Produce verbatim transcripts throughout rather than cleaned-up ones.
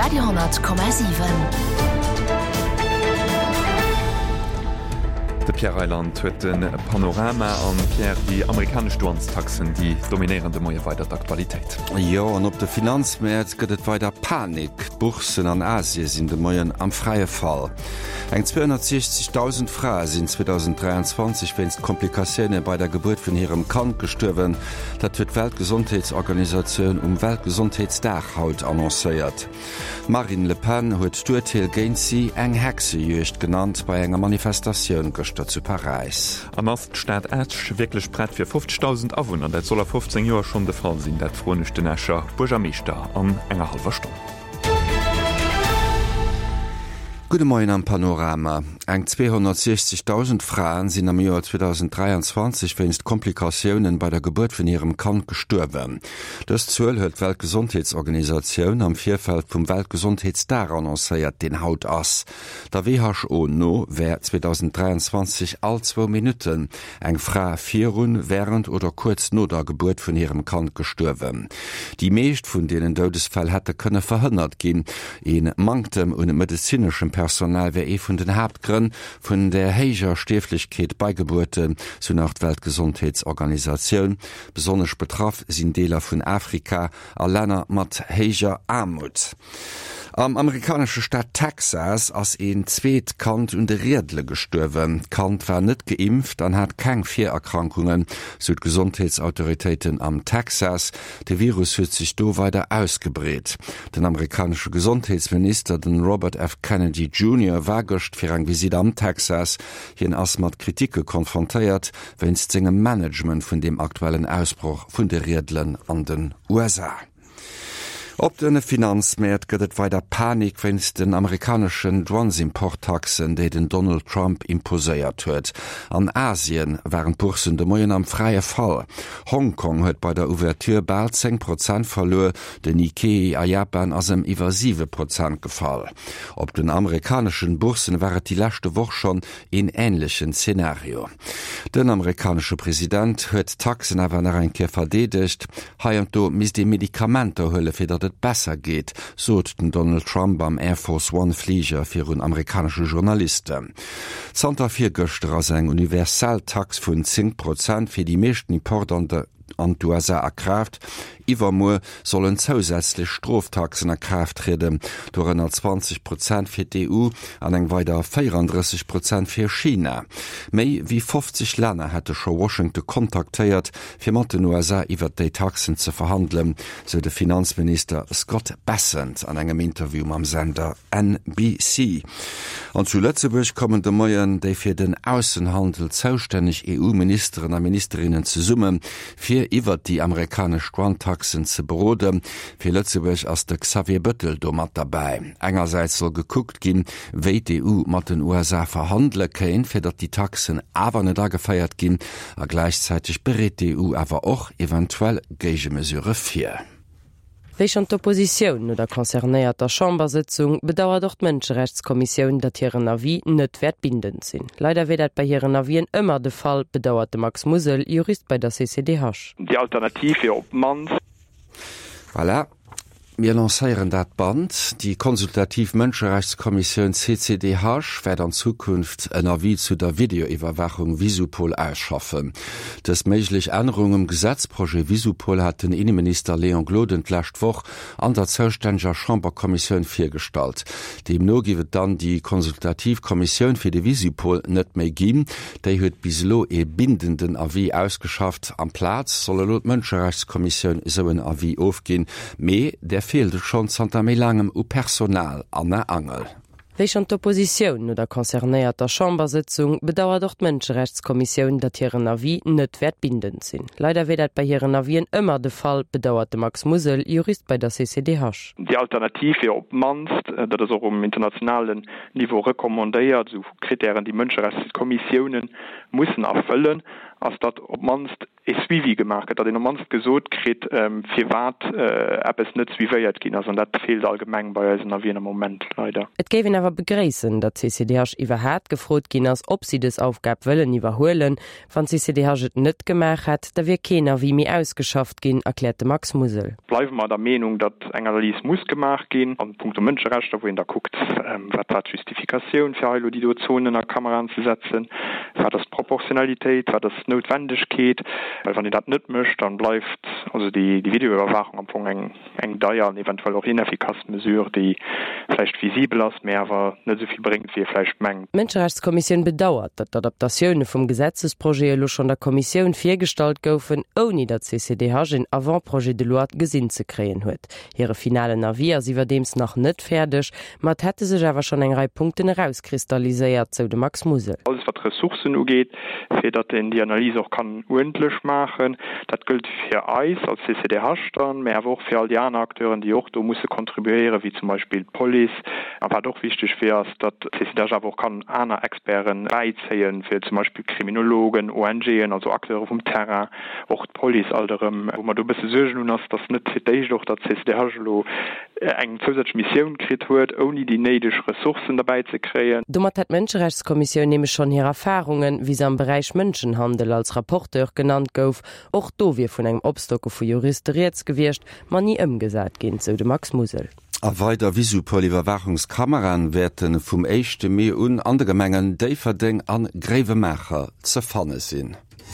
Radio Komma sieben. De Pierre Eiland huet den Panorama an Pierre die amerikasch Duanstaxen, die dominierende Moie weiter d'Aktualitéit. Ja, an op de Finanzmärz gëtt et weiter Panik. Buchsen an Asie sinn de Moien am freie Fall. Eng zweihundertsechzigtausend Fra sinn zweitausenddreiundzwanzig wennst Komplikationune bei der Geburt vun hirem Kind gestürwen, dat huet Weltgesundheitsorganisationun um Weltgesundheitsdag haut annoncéiert. Marine Le Pen huet Stuarthill Gaincy eng Hexejucht genannt bei enger Manifestationun gestört zu Paris. Am Oststaat Ätsch wirklich brett fir fünfzigtausend Awohner, dat soll er fünfzehn Joer schon de Fall sinn, dat fronechte Näscher Burgermeister an enger halber Stunde. Gute Morgen am Panorama. Eng zweihundertsechzigtausend Frauen sind am Jahr zweitausenddreiundzwanzig wennst Komplikationen bei der Geburt von ihrem Kind gestorben. Das Zahl hat Weltgesundheitsorganisation am Vorfeld vom Weltgesundheitstag annonciert den Haut ass. Der W H O no wär zweitausenddreiundzwanzig all zwei Minuten eng Frau virun während oder kurz no der Geburt von ihrem Kind gestorben. Die meist von denen Todesfall hätte könne verhindert gehen, in mangtem und medizinischem Personal wär e vun den Hauptgrünn vun der heiger Steflichkeit bei Geburten zu nach Weltgesundheitsorganisation. Besonders betraff sind Deler vun Afrika a Länder mat heiger Armut. Am amerikanische Stadt Texas ass een zweet Kant und de Riedle gestorben. Kant war net geimpft, an hat keng vier Erkrankungen, so Gesundheitsautoritäten am Texas. De Virus huet sich do weiter ausgebret. Den amerikanische Gesundheitsminister, den Robert F. Kennedy Junior war gocht fir eng Visit am Texas, hien ass mat Kritike konfrontiert, wenn's engem Management vun dem aktuellen Ausbruch vun de Riedlen an den U S A. Op denne Finanzmäert gëtt weiter Panik, wenns den amerikanischen Dwansimporttaxen, déi den Donald Trump imposéiert huet. An Asien waren Bursen de Moien am freie Fall. Hongkong huet bei der Ouverture bald zehn Prozent verloren, den Nikkei a Japan as em iwwer sieben Prozent gefall. Op den amerikanischen Bursen waret die letzte Woche schon in ähnlichen Szenario. Den amerikanische Präsident huet Taxen awer nach enkeer verdedigt, haient do mis de Medikamente hëlle fir dat besser geht, sot den Donald Trump am Air Force One Flieger fir un amerikanische Journalisten. Santa vier Göster as eng Universaltax vun zehn Prozent fir die meeschten Importante an d'U S A erkraft, iwwermoer sollen zusätzlich Straftaxen erkraft treten, durch zwanzig Prozent fir die E U an eng weiter vierunddreißig Prozent fir China. Mei wie fünfzig Länder hätte schon Washington kontaktiert, fir mat den U S A iwwer déi Taxen zu verhandeln, so der Finanzminister Scott Bessent an engem Interview am Sender N B C. An zu Lützeburg kommen de Moien, déi fir den Außenhandel zuständig E U-Ministerinnen und Ministerinnen zu summen, fir iwwer die amerikanische Grandtaxen ze beroden, fir Lützeburg ass de Xavier Büttel do mat dabei. Engerseits soll geguckt gin, wéi die E U mat den U S A verhandle kéin, fir dat die Taxen awer net da gefeiert gin, a gleichzeitig berät die E U awer och eventuell Gegemesure fir. Wéich an d'Opposition oder konzernéierter Chambersitzung bedauert doch d'Menschenrechtskommission, dat hireieren Avis net wertbindend sinn. Leider wird dat bei hireieren Avien ëmmer de Fall, bedauert de Max Musel, Jurist bei der C C D H. Die Alternative op Manns. Voilà. Wir lancieren dat Band. Die Konsultativ Menschenrechtskommission C C D H wird in Zukunft ein Avis zu der Videoüberwachung Visupol ausschaffen. Das möglich Änderungen im Gesetzprojekt Visupol hat den Innenminister Leon Glodent letzte Woche an der zuständigen Chamberkommission vorgestellt. Demnach wird dann die Konsultativkommission für die Visupol nicht mehr geben. Die hat bislo e bindenden Avis ausgeschafft. Am Platz soll laut Menschenrechtskommission so ein Avis aufgehen. Mehr der fehlte schon Santa langem u Personal an der Angel. Wéich an d'Opposition oder konzernéierter Chambersitzung bedauert doch d'Menschenrechtskommission, dat hireieren Avis net wertbindend sinn. Leider wird dat bei hireieren Avien ëmmer de Fall, bedauert de Max Musel, Jurist bei der C C D H. Die Alternative op Manst, dat is auch um internationalen Niveau rekommandéiert, so Kriterien die Menschenrechtskommissionen mussssen erfüllen. als dat op manst is wie gemacht dat in manst gesot krit ähm, fir wat äh, es net wieiert gin an dat fehlt allgemeng bei wie einem moment leider. Et gewen awer begréessen, dat C C D H iwwer hat gefrot gin ass ob sie des Aufgab wëllen iwwerhoelen, van C C D H et net gemach hat, da wie kener wie mi ausgeschafft gin, erklärte Max Musel. Bleiwen mal der Meinung, dat eng Analyse muss gemacht gin an Punkt Mënscherecht, wohin da guckt ähm, wat dat Justifikationun fir Heilo die Zonen der Kamera anzusetzen, war das Proportionalität, war das notwendig geht, weil wann die dat net mischt, dann bleibt also die die Videoüberwachung am Punkt eng eng daier eventuell auch ineffikaz mesure, die vielleicht visibel as mehr aber net soviel bringt wie vielleicht mengt. Menschenrechtskommission bedauert, dat d'Adaptationune vum Gesetzesprojekt loch an der Kommission firstalt goufen oni dat C C D H in Avantprojet de loi gesinn ze kreen huet. Ihre finale Navier siwer dems nach net fertigch, mat hätte sech awer schon eng Reihe Punkten herauskristallisiert zo de Max Musel. Alles wat Ressourcen ugeht, fir dat den die Analyse auch kann unendlich machen, dat gilt fir Eis als C C D H dann, mehr woch fir all die anderen Akteuren, die auch do muss kontribuieren, wie zum Beispiel Poli, aber doch wichtig wäre, dass C C D H auch kann einer Experten beizählen für zum Beispiel Kriminologen, O N G, also Akteure vom Terrain, auch Poli alterem, wo man du bist nun hast, das nicht für dich doch, dass C C D H eng zusätzliche Mission kreiert wird, ohne die nötigen Ressourcen dabei zu kreieren. Dummer hat Menschenrechtskommission nämlich schon ihre Erfahrungen, wie sie am Bereich Menschenhandel als Rapporteur genannt gouf, auch do wir von einem Obstocke für Juristeriert gewirrscht, man nie umgesagt gehen, so de Max Musel. A weiter Visupoliverwachungskameran werden vum eischchte Mei un andere Mengen déiverding an Gräwemacher zerfanne sinn.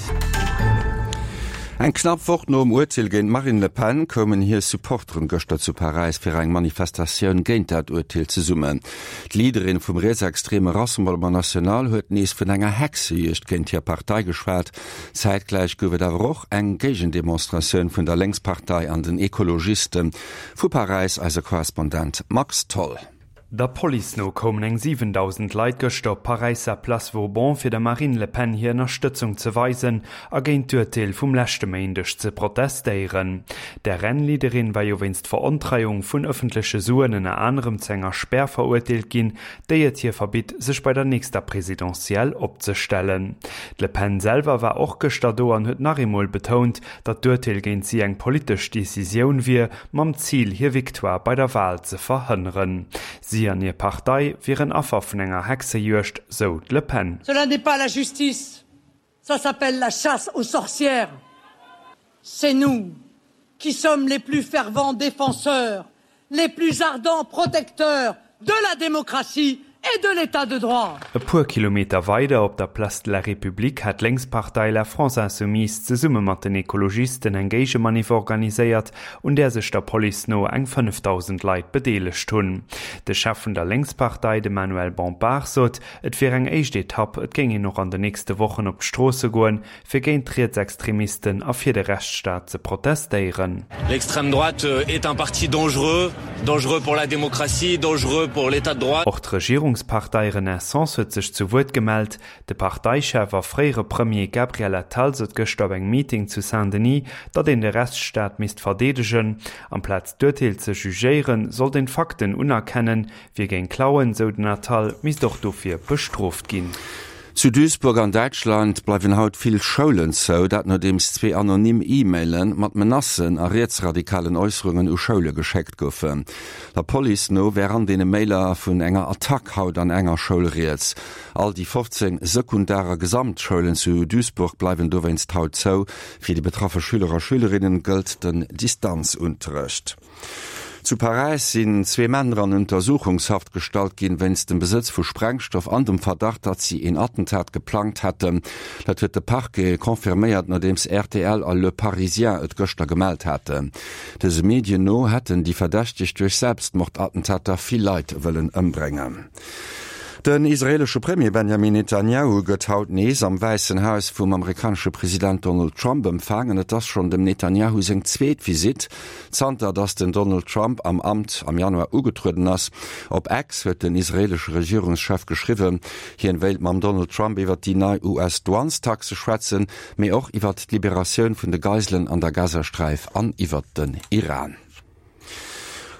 Ein knapp Woch no um Urteil gegen Marine Le Pen kommen hier Supporteren Göster zu Paris für eine Manifestation gegen das Urteil zu summen. Die Leaderin vom rechtsextremen Rassemblement National hat nies von einer Hexe gegen die Partei geschwärzt. Zeitgleich gab es aber auch eine Gegendemonstration von der Linkspartei an den Ökologisten. Für Paris also Korrespondent Max Toll. Der Police no kommen eng siebentausend Leiit gestop Pariser Place Vauban fir der Marine Le Pen hier Unterstützung zu weisen, a géint d'Urteil vum lächte Meindech ze protestéieren. Der Rennliederin war jo winst Verontreiung vun öffentliche Suen en anderem Zänger sperr verurteilt gin, déi et hier verbit, sech bei der nächster Präsidentiell opzustellen. Le Pen selber war och gestado an huet Narimol betont, dat d'Urteil géint sie eng politisch Decision wie, mam Ziel hier Viktoire bei der Wahl ze verhënneren. Sie an ihr Partei wären affer vun enger Hexe jürcht, so Le Pen. Cela n'est pas la justice, ça s'appelle la chasse aux sorcières. C'est nous qui sommes les plus fervents défenseurs, les plus ardents protecteurs de la démocratie et de l'état de droit. E puer Kilometer weiter op der Place de la République hat Längspartei La France Insoumise ze Summe mat den Ekologisten Engagemanif organiséiert und der sech der Police no eng fünftausend Leiit bedeelecht hunn. De Chef der Längspartei de Manuel Bompard sot, et fir eng eicht Etapp, et ginge noch an de nächste Wochen op d'Strosse goen, fir géint Rechtsextremisten a fir de Rechtsstaat ze protestéieren. L'extrême droite est un parti dangereux, dangereux pour la démocratie, dangereux pour l'état de droit. Auch Partei Renaissance huet sech zu Wort gemeldt, de Parteichef war fréiere Premier Gabriel Attal sot gëcht op eng Meeting zu Saint-Denis, dat den de Rechtsstaat mist verdedegen, am Platz d'Urteil ze jugéieren, soll den Fakten unerkennen, wie gen Klauen so den Attal mis doch dofir bestroft ginn. Zu Duisburg an Deutschland bleiwen haut viel Schulen so, dat no dems zwe anonym E-Mailen mat Menassen a rechtsradikalen Äußerungen u Schule gescheckt goufen. Der Police no wären de Mailer vun enger Attack haut an enger Schulreets. All die fünfzehn sekundärer Gesamtschulen zu Duisburg bleiwen dowenst haut zo, fir die betraffe Schüler a Schülerinnen gëlt den Distanzunterricht. Zu Paris sind zwei Männer an Untersuchungshaft gestalt gin, wenns den Besitz vu Sprengstoff an dem Verdacht, dat sie in Attentat geplant hätten. Dat huet de Parquet konfirmiert, nachdems R T L a Le Parisien et Göster gemeldet hätte. Dese Medien no hätten die verdächtig durch Selbstmordattentater viel Leid wollen umbringen. Den israelsche Premier Benjamin Netanyahu gëtt haut nees am Weißen Haus vum amerikanische Präsident Donald Trump empfangen, et das schon dem Netanyahu seng Zweetvisit, zanter dats den Donald Trump am Amt am Januar ugetruden ass. Op X huet den israelsche Regierungschef geschriwen, hien wählt mam Donald Trump iwwer die neue U S-Douanstaxe schwätzen, méi och iwwer d' Liberatioun vun de Geiselen an der Gazastreif an iwwer den Iran.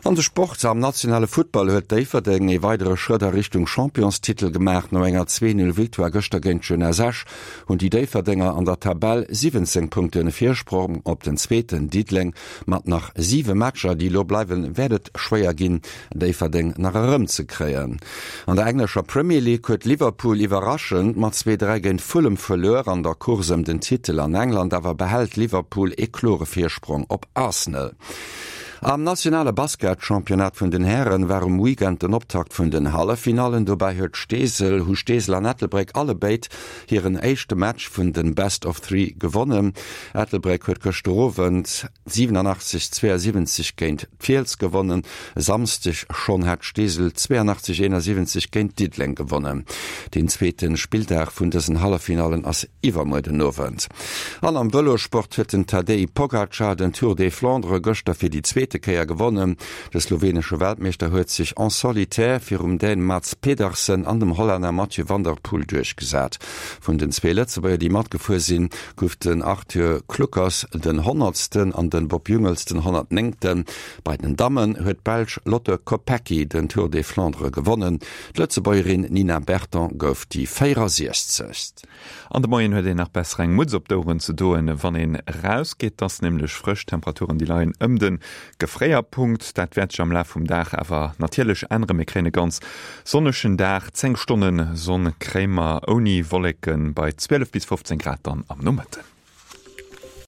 An de Sport am nationale Football huet Daverdeng e weitere Schritter Richtung Championstitel gemacht no enger zwei null Viktoire gëster géint Genach und die Daverdinger an der Tabelle siebzehn Punkte Viersprung op den zweiten Dietling mat nach sieben Matscher, die lo bleiwen werdet schwéier ginn Daverdeng nach Rëm ze kreieren. An der englischer Premier League huet Liverpool iwraschend mat zwei drei géint fullem Verleur an der Kursem den Titel an England, awer behält Liverpool e klore Viersprung op Arsenal. Am nationale Basketchampionat vun den Herren war um Weekend den Optakt vun den Hallefinalen, dobei huet Stesel hu Stesel an Ethelbreck alle beit hireieren eischchte Match vun den Best of Three gewonnen. Ethelbreck huet gestorwend siebenundachtzig zweiundsiebzig géint Pfels gewonnen, samstig schon hat Stesel zweiundachtzig einundsiebzig géint Dietling gewonnen. Den zweeten Spieltag vun dessen Hallefinalen ass iwwermoide nowend. An am Wëllersport huet den Tadej Pogacar den Tour de Flandre Göster fir die zweete Keier gewonnen. De slowenische Weltmeister huet sich en solitär fir um den Mats Pedersen an dem Holländer Mathieu van der Poel durchgesat. Von den zwei Letzebäier, die mat gefu sinn, gouf den Arthur Kluckers den hundertsten an den Bob Jüngelsten hundertneunten. Bei den Damen huet Belsch Lotte Kopecky den Tour de Flandre gewonnen. Letzebäuerin Nina Berton gouf die sechzig. An der Moien huet nach besseren Mutsopdoen zu doen, wann en rausgeht, das nämlich frisch Temperaturen die Leiien ëm den gefréier Punkt, dat werd am La vum Dach awer natierlech enre Mikrene ganz sonneschen Dach zehn Stunden Sonne Krämer oni Wollecken bei zwölf bis fünfzehn Grad am Nummeten.